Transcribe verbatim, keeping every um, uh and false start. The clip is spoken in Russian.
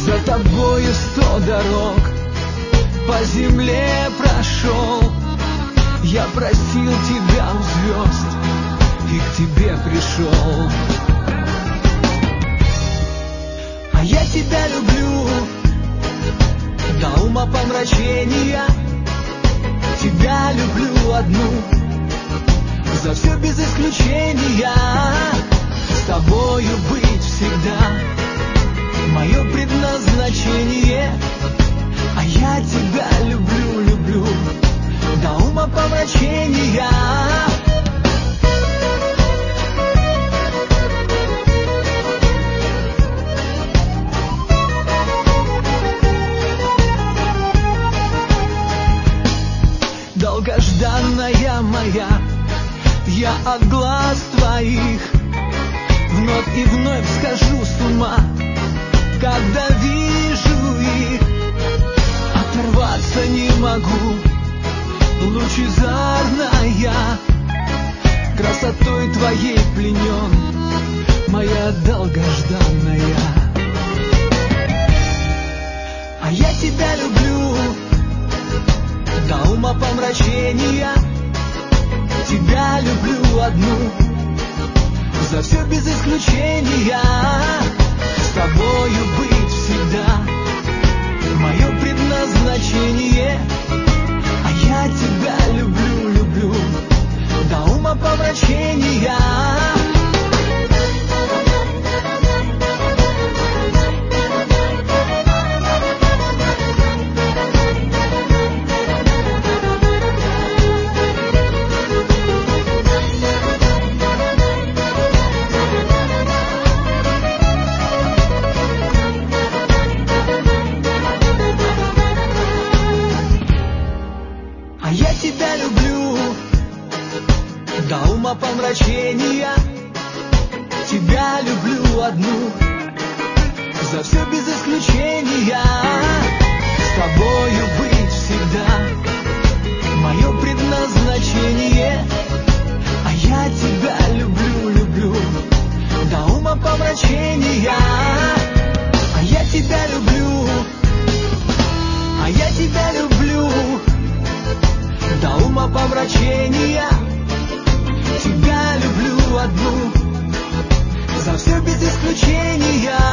За тобою сто дорог по земле прошел. Я просил тебя у звезд и к тебе пришел. А я тебя люблю до умопомрачения. Тебя люблю одну, за все без исключения. С тобою быть всегда мое предназначение. А я тебя люблю, люблю до умопомрачения. Долгожданная моя, я от глаз твоих вновь и вновь схожу с ума, когда вижу их. Оторваться не могу, лучезарная, красотой твоей пленен, моя долгожданная. А я тебя люблю до умопомрачения. Тебя люблю одну, за все без исключения. С тобою быть всегда мое предназначение. А я тебя люблю, люблю до умопомрачения. А я тебя люблю до умопомрачения. Тебя люблю одну, за все без исключения. С тобою быть всегда мое предназначение. А я тебя люблю, люблю до умопомрачения. А я тебя люблю, а я тебя люблю до умопомрачения. Тебя люблю одну, за все без исключения.